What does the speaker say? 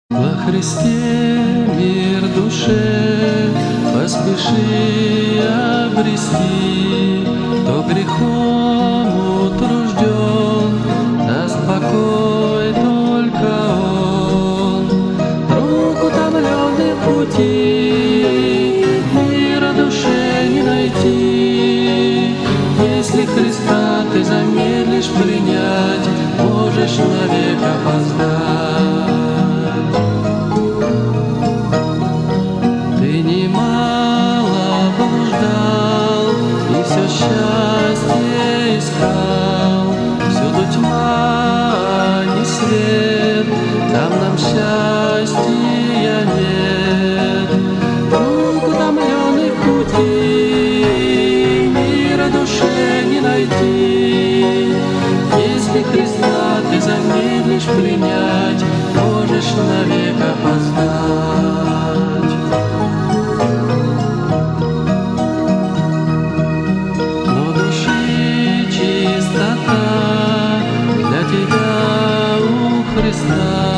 Во Христе мир душе поспеши обрести, кто грехом утружден, даст покой только Он. Друг утомленный в пути, мира душе не найти. Если Христа ты замедлишь принять, можешь навек опоздать. Все счастье искал, всюду тьма, а не свет, там нам счастья нет. Друг утомленный в пути, мира душе не найти. Если Христа ты замедлишь принять, можешь навек опоздать. Христа